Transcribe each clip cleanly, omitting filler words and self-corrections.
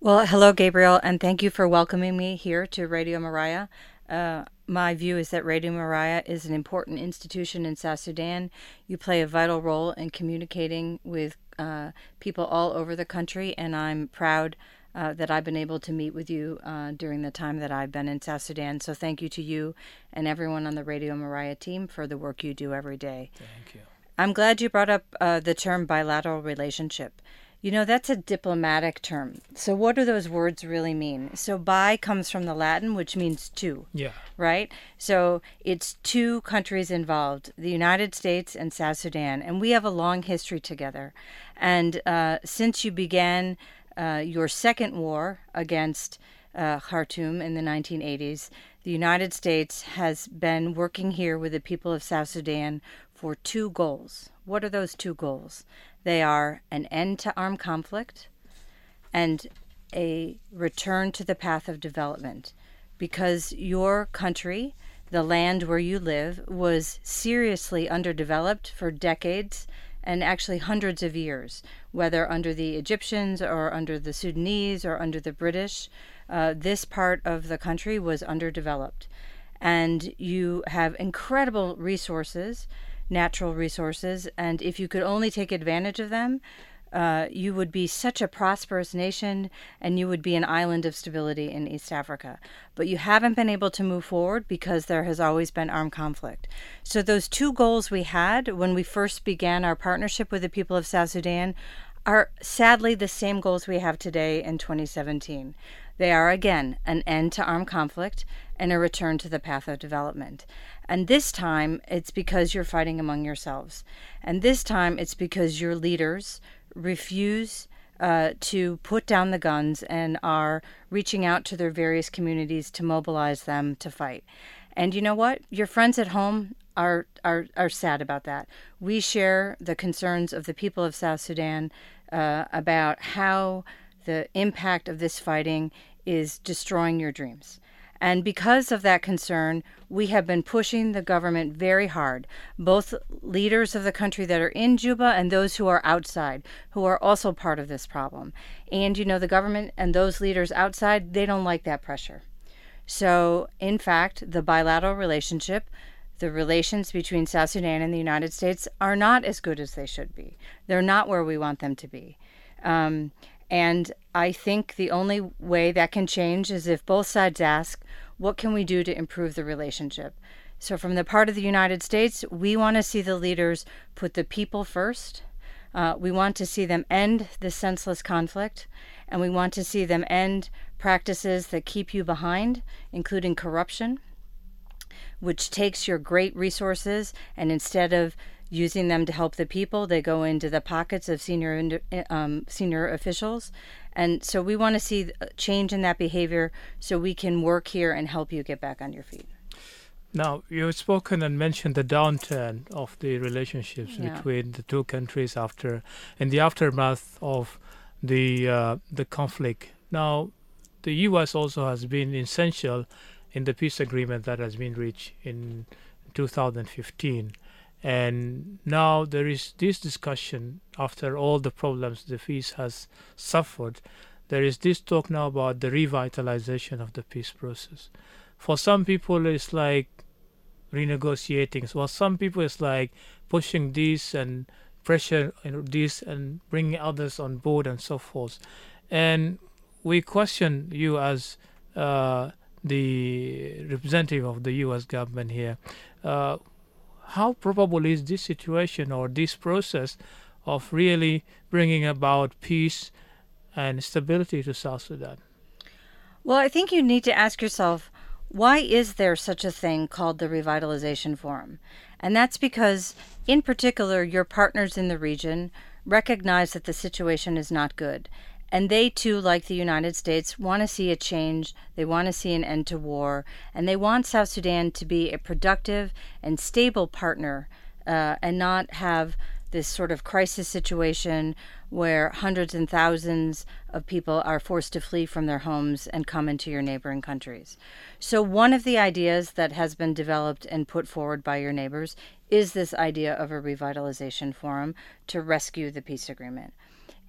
Well, hello, Gabriel, and thank you for welcoming me here to Radio Mariah. My view is that Radio Mariah is an important institution in South Sudan. You play a vital role in communicating with people all over the country, and I'm proud that I've been able to meet with you during the time that I've been in South Sudan. So thank you to you and everyone on the Radio Mariah team for the work you do every day. Thank you. I'm glad you brought up the term bilateral relationship. You know, that's a diplomatic term. So, what do those words really mean? So, bi comes from the Latin, which means two, Yeah. right? So, it's two countries involved, the United States and South Sudan. And we have a long history together. And since you began your second war against Khartoum in the 1980s, the United States has been working here with the people of South Sudan for two goals. What are those two goals? They are an end to armed conflict and a return to the path of development. Because your country, the land where you live, was seriously underdeveloped for decades and actually hundreds of years, whether under the Egyptians or under the Sudanese or under the British. This part of the country was underdeveloped. And you have incredible resources, natural resources, and if you could only take advantage of them, you would be such a prosperous nation and you would be an island of stability in East Africa. But you haven't been able to move forward because there has always been armed conflict. So those two goals we had when we first began our partnership with the people of South Sudan are sadly the same goals we have today in 2017. They are, again, an end to armed conflict and a return to the path of development. And this time, it's because you're fighting among yourselves. And this time, it's because your leaders refuse to put down the guns and are reaching out to their various communities to mobilize them to fight. And you know what? Your friends at home are sad about that. We share the concerns of the people of South Sudan about how the impact of this fighting is destroying your dreams. And because of that concern, we have been pushing the government very hard, both leaders of the country that are in Juba and those who are outside, who are also part of this problem. And, you know, the government and those leaders outside, they don't like that pressure. So, in fact, the bilateral relationship, the relations between South Sudan and the United States are not as good as they should be. They're not where we want them to be. And I think the only way that can change is if both sides ask, what can we do to improve the relationship? So from the part of the United States, we want to see the leaders put the people first. We want to see them end the senseless conflict. And we want to see them end practices that keep you behind, including corruption, which takes your great resources and instead of using them to help the people, they go into the pockets of senior officials. And so we want to see a change in that behavior so we can work here and help you get back on your feet. Now, you've spoken and mentioned the downturn of the relationships between the two countries in the aftermath of the conflict. Now, the U.S. also has been essential in the peace agreement that has been reached in 2015. And now there is this discussion after all the problems the peace has suffered. There is this talk now about the revitalization of the peace process. For some people, it's like renegotiating. For some people, it's like pushing this and pressure this and bringing others on board and so forth. And we question you as the representative of the U.S. government here. How probable is this situation or this process of really bringing about peace and stability to South Sudan? Well, I think you need to ask yourself, why is there such a thing called the Revitalization Forum? And that's because, in particular, your partners in the region recognize that the situation is not good. And they, too, like the United States, want to see a change. They want to see an end to war. And they want South Sudan to be a productive and stable partner and not have this sort of crisis situation where hundreds and thousands of people are forced to flee from their homes and come into your neighboring countries. So one of the ideas that has been developed and put forward by your neighbors is this idea of a revitalization forum to rescue the peace agreement.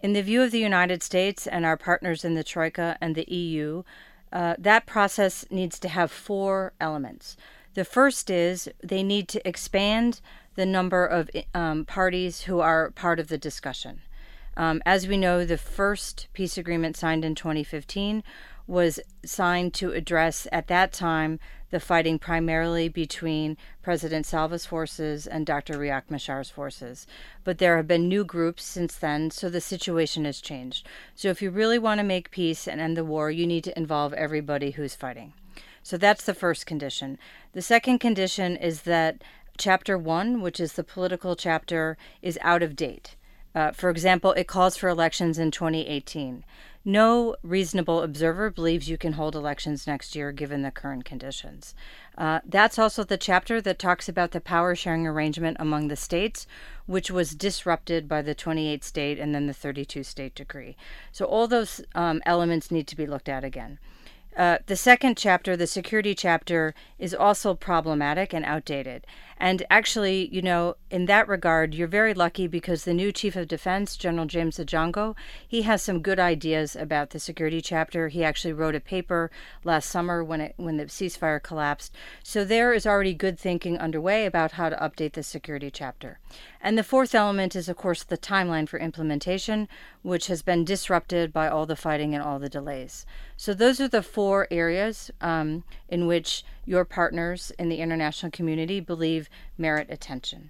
In the view of the United States and our partners in the Troika and the EU, that process needs to have 4 elements. The first is they need to expand the number of parties who are part of the discussion. As we know, the first peace agreement signed in 2015 was signed to address, at that time, the fighting primarily between President Salva's forces and Dr. Riek Machar's forces. But there have been new groups since then, so the situation has changed. So if you really want to make peace and end the war, you need to involve everybody who's fighting. So that's the first condition. The second condition is that Chapter 1, which is the political chapter, is out of date. For example, it calls for elections in 2018. No reasonable observer believes you can hold elections next year given the current conditions. That's also the chapter that talks about the power sharing arrangement among the states, which was disrupted by the 28 state and then the 32 state decree. So all those elements need to be looked at again. The second chapter, the security chapter, is also problematic and outdated. And actually, in that regard, you're very lucky because the new Chief of Defense, General James Ajango, he has some good ideas about the security chapter. He actually wrote a paper last summer when the ceasefire collapsed. So there is already good thinking underway about how to update the security chapter. And the fourth element is, of course, the timeline for implementation, which has been disrupted by all the fighting and all the delays. So those are the 4 areas in which your partners in the international community believe merit attention.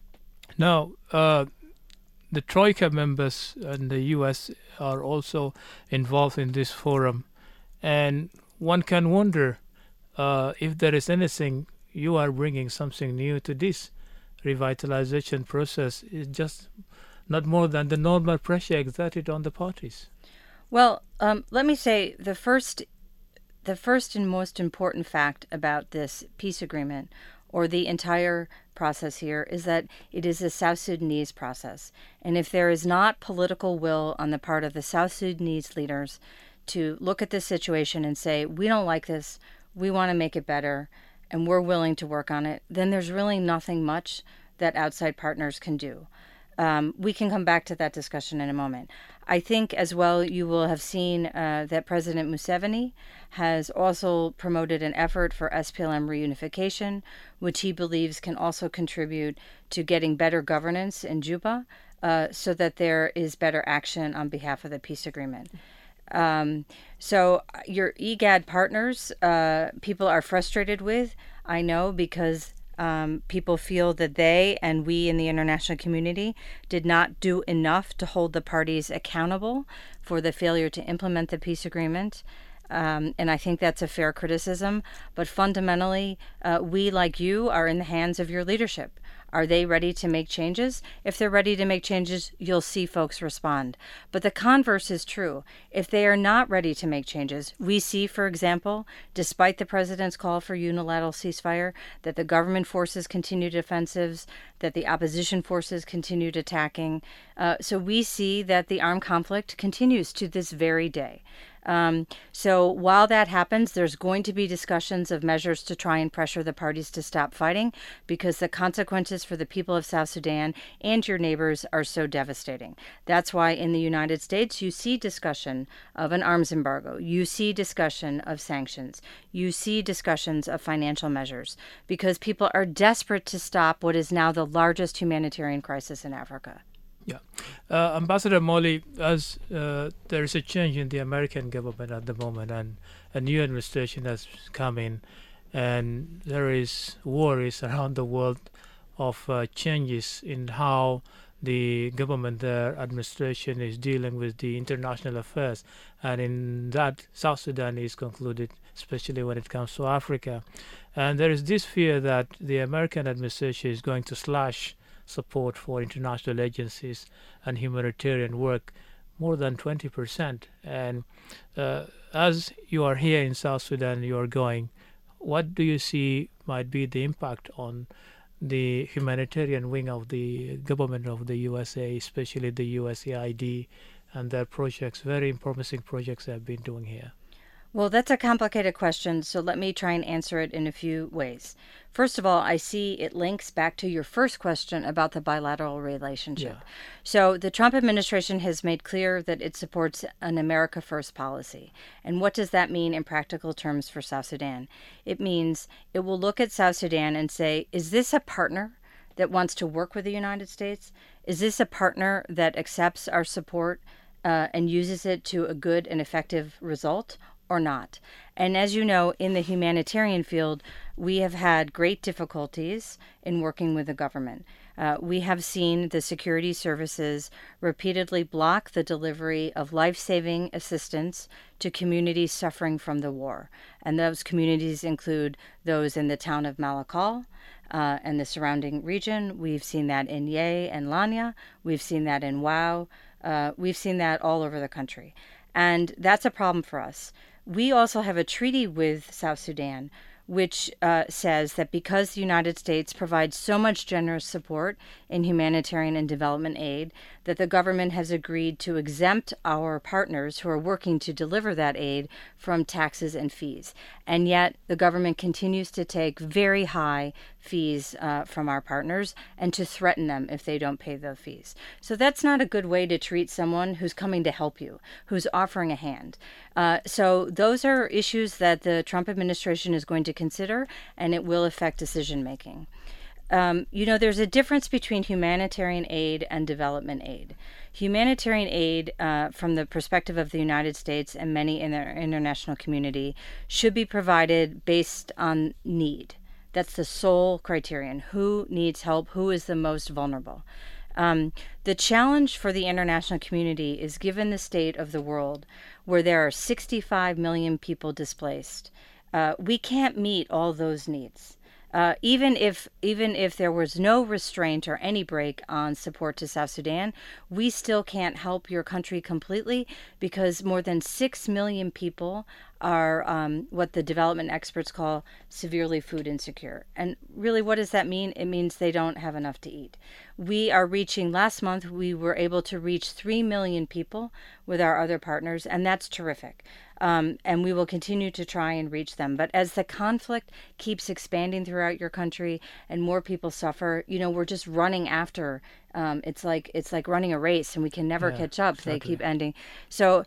Now, the Troika members and the U.S. are also involved in this forum, and one can wonder if there is anything you are bringing something new to this revitalization process. Is just not more than the normal pressure exerted on the parties. Well, let me say the first and most important fact about this peace agreement, or the entire process here, is that it is a South Sudanese process. And if there is not political will on the part of the South Sudanese leaders to look at this situation and say, we don't like this, we want to make it better, and we're willing to work on it, then there's really nothing much that outside partners can do. We can come back to that discussion in a moment. I think as well you will have seen that President Museveni has also promoted an effort for SPLM reunification, which he believes can also contribute to getting better governance in Juba so that there is better action on behalf of the peace agreement. So your IGAD partners, people are frustrated with, I know, because people feel that they and we in the international community did not do enough to hold the parties accountable for the failure to implement the peace agreement. And I think that's a fair criticism. But fundamentally, we, like you, are in the hands of your leadership. Are they ready to make changes? If they're ready to make changes, you'll see folks respond. But the converse is true. If they are not ready to make changes, we see, for example, despite the president's call for unilateral ceasefire, that the government forces continued offensives, that the opposition forces continued attacking. So we see that the armed conflict continues to this very day. So while that happens, there's going to be discussions of measures to try and pressure the parties to stop fighting, because the consequences for the people of South Sudan and your neighbors are so devastating. That's why in the United States, you see discussion of an arms embargo. You see discussion of sanctions. You see discussions of financial measures, because people are desperate to stop what is now the largest humanitarian crisis in Africa. Yeah. Ambassador Molly, as there is a change in the American government at the moment, and a new administration has come in, and there is worries around the world of changes in how the government, their administration, is dealing with the international affairs. And in that, South Sudan is concluded, especially when it comes to Africa. And there is this fear that the American administration is going to slash support for international agencies and humanitarian work more than 20%. And as you are here in South Sudan, you are going, what do you see might be the impact on the humanitarian wing of the government of the USA, especially the USAID and their projects, very promising projects they have been doing here? Well, that's a complicated question, so let me try and answer it in a few ways. First of all, I see it links back to your first question about the bilateral relationship. Yeah. So, the Trump administration has made clear that it supports an America First policy. And what does that mean in practical terms for South Sudan? It means it will look at South Sudan and say, is this a partner that wants to work with the United States? Is this a partner that accepts our support and uses it to a good and effective result? Or not. And as you know, in the humanitarian field, we have had great difficulties in working with the government. We have seen the security services repeatedly block the delivery of life-saving assistance to communities suffering from the war. And those communities include those in the town of Malakal and the surrounding region. We've seen that in Ye and Lanya. We've seen that in Wau. We've seen that all over the country. And that's a problem for us. We also have a treaty with South Sudan, which says that because the United States provides so much generous support in humanitarian and development aid, that the government has agreed to exempt our partners who are working to deliver that aid from taxes and fees. And yet the government continues to take very high fees from our partners and to threaten them if they don't pay the fees. So that's not a good way to treat someone who's coming to help you, who's offering a hand. So those are issues that the Trump administration is going to consider, and it will affect decision making. There's a difference between humanitarian aid and development aid. Humanitarian aid, from the perspective of the United States and many in the international community, should be provided based on need. That's the sole criterion. Who needs help? Who is the most vulnerable? The challenge for the international community is, given the state of the world, where there are 65 million people displaced, we can't meet all those needs. Even if there was no restraint or any break on support to South Sudan, we still can't help your country completely, because more than 6 million people are what the development experts call severely food insecure. And really, what does that mean? It means they don't have enough to eat. Last month, we were able to reach 3 million people with our other partners, and that's terrific. And we will continue to try and reach them. But as the conflict keeps expanding throughout your country and more people suffer, we're just running after. It's like running a race, and we can never catch up. Exactly. They keep ending. So,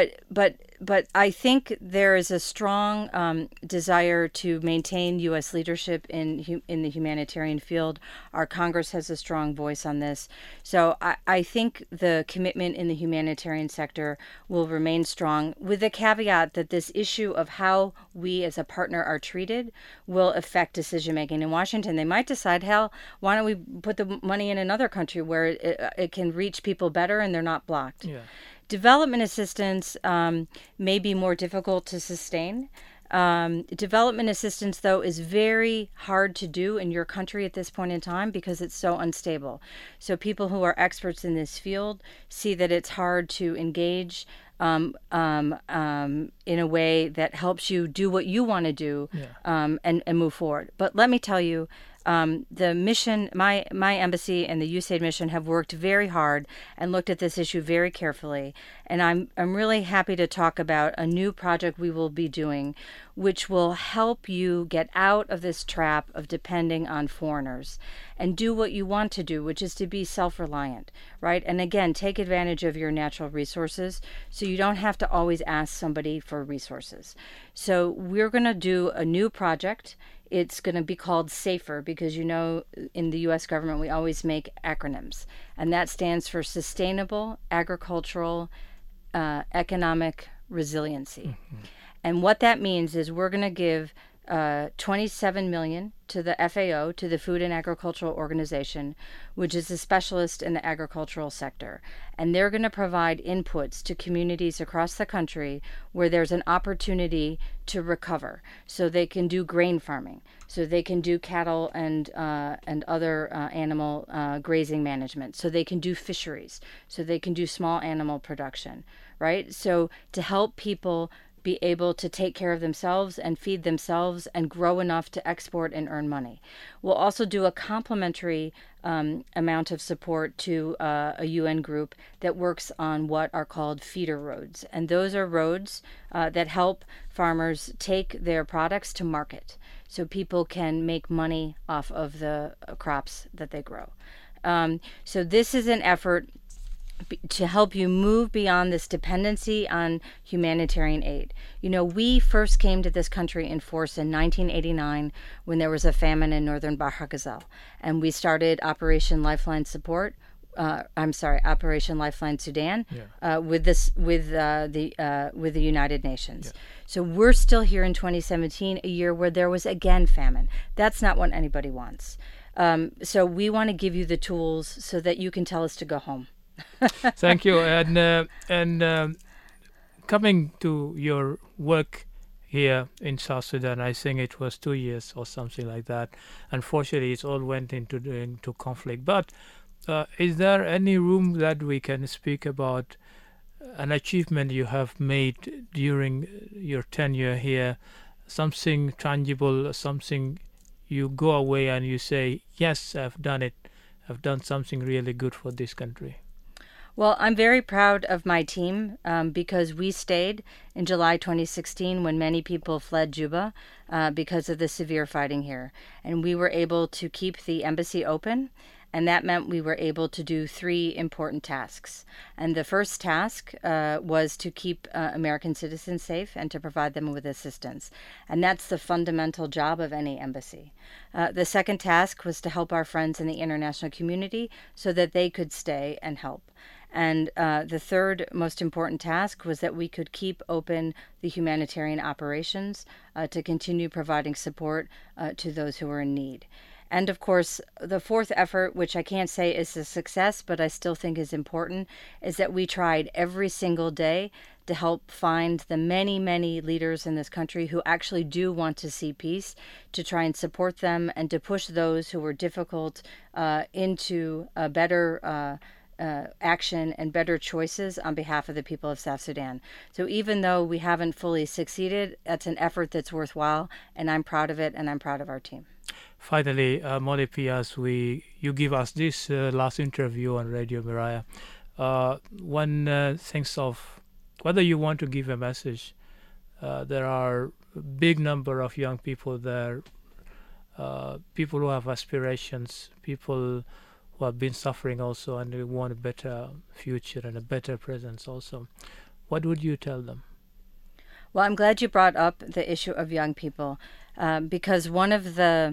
but I think there is a strong desire to maintain U.S. leadership in the humanitarian field. Our Congress has a strong voice on this. So I think the commitment in the humanitarian sector will remain strong, with the caveat that this issue of how we as a partner are treated will affect decision making in Washington. They might decide, hell, why don't we put the money in another country where it can reach people better and they're not blocked. Yeah. Development assistance may be more difficult to sustain. Development assistance, though, is very hard to do in your country at this point in time because it's so unstable. So people who are experts in this field see that it's hard to engage in a way that helps you do what you want to do, and move forward. But let me tell you, the mission, my embassy and the USAID mission have worked very hard and looked at this issue very carefully. And I'm really happy to talk about a new project we will be doing, which will help you get out of this trap of depending on foreigners and do what you want to do, which is to be self-reliant, right? And again, take advantage of your natural resources so you don't have to always ask somebody for resources. So we're going to do a new project. It's going to be called SAFER, because in the U.S. government we always make acronyms, and that stands for Sustainable Agricultural Economic Resiliency. Mm-hmm. And what that means is we're going to give $27 million to the FAO, to the Food and Agricultural Organization, which is a specialist in the agricultural sector. And they're going to provide inputs to communities across the country where there's an opportunity to recover. So they can do grain farming, so they can do cattle and other animal grazing management, so they can do fisheries, so they can do small animal production, right? So to help people be able to take care of themselves and feed themselves and grow enough to export and earn money. We'll also do a complementary amount of support to a UN group that works on what are called feeder roads. And those are roads that help farmers take their products to market so people can make money off of the crops that they grow. So this is an effort to help you move beyond this dependency on humanitarian aid. You know, we first came to this country in force in 1989 when there was a famine in northern Bahr Ghazal, and we started Operation Lifeline Support. Operation Lifeline Sudan, with the United Nations. Yeah. So we're still here in 2017, a year where there was again famine. That's not what anybody wants. So we want to give you the tools so that you can tell us to go home. Thank you. And coming to your work here in South Sudan, I think it was 2 years or something like that. Unfortunately, it all went into conflict. But is there any room that we can speak about an achievement you have made during your tenure here, something tangible, something you go away and you say, yes, I've done it. I've done something really good for this country? Well, I'm very proud of my team because we stayed in July 2016 when many people fled Juba because of the severe fighting here. And we were able to keep the embassy open. And that meant we were able to do 3 important tasks. And the first task was to keep American citizens safe and to provide them with assistance. And that's the fundamental job of any embassy. The second task was to help our friends in the international community so that they could stay and help. And the third most important task was that we could keep open the humanitarian operations to continue providing support to those who are in need. And of course, the fourth effort, which I can't say is a success, but I still think is important, is that we tried every single day to help find the many, many leaders in this country who actually do want to see peace, to try and support them and to push those who were difficult into a better action and better choices on behalf of the people of South Sudan. So even though we haven't fully succeeded, that's an effort that's worthwhile, and I'm proud of it, and I'm proud of our team. Finally, Molly Pias, you give us this last interview on Radio Miraya. One thinks of whether you want to give a message. There are a big number of young people there, people who have aspirations, people who have been suffering also, and they want a better future and a better presence also. What would you tell them? Well, I'm glad you brought up the issue of young people because one of the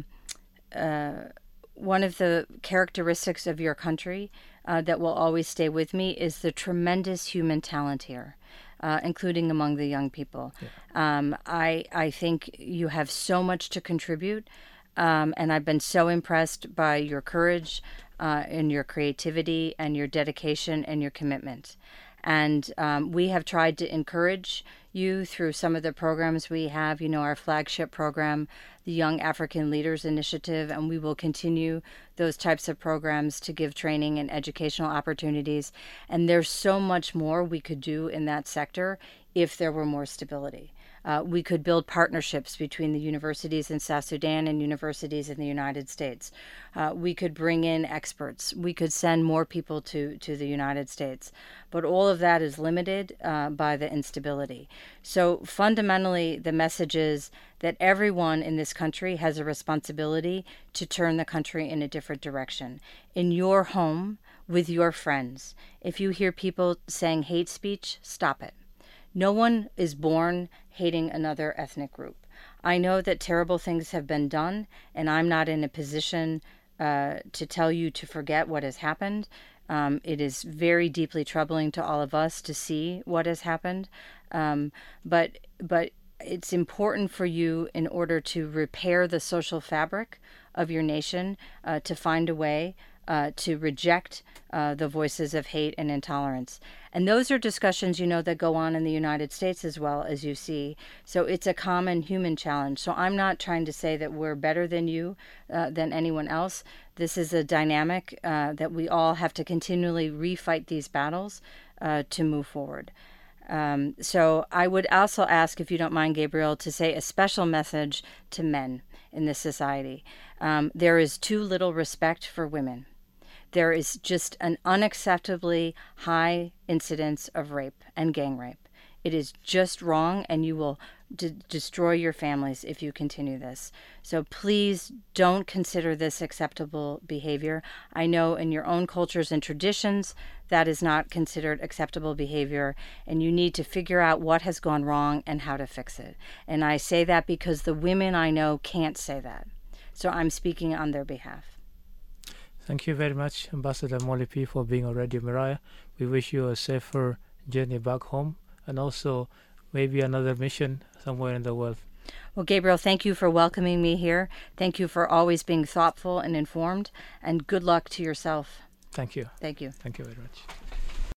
characteristics of your country that will always stay with me is the tremendous human talent here, including among the young people. Yeah. I think you have so much to contribute, and I've been so impressed by your courage and your creativity and your dedication and your commitment. And we have tried to encourage you through some of the programs we have, you know, our flagship program, the Young African Leaders Initiative, and we will continue those types of programs to give training and educational opportunities. And there's so much more we could do in that sector if there were more stability. We could build partnerships between the universities in South Sudan and universities in the United States. We could bring in experts. We could send more people to the United States. But all of that is limited by the instability. So fundamentally, the message is that everyone in this country has a responsibility to turn the country in a different direction. In your home, with your friends, if you hear people saying hate speech, stop it. No one is born hating another ethnic group. I know that terrible things have been done, and I'm not in a position to tell you to forget what has happened. It is very deeply troubling to all of us to see what has happened. But it's important for you, in order to repair the social fabric of your nation, to find a way to reject the voices of hate and intolerance. And those are discussions, you know, that go on in the United States as well, as you see. So it's a common human challenge. So I'm not trying to say that we're better than you, than anyone else. This is a dynamic that we all have to continually refight these battles to move forward. So I would also ask, if you don't mind, Gabriel, to say a special message to men in this society. There is too little respect for women. There is just an unacceptably high incidence of rape and gang rape. It is just wrong, and you will destroy your families if you continue this. So please don't consider this acceptable behavior. I know in your own cultures and traditions that is not considered acceptable behavior, and you need to figure out what has gone wrong and how to fix it. And I say that because the women I know can't say that. So I'm speaking on their behalf. Thank you very much, Ambassador Molly P., for being on Radio Mariah. We wish you a safer journey back home, and also maybe another mission somewhere in the world. Well, Gabriel, thank you for welcoming me here. Thank you for always being thoughtful and informed, and good luck to yourself. Thank you. Thank you. Thank you very much.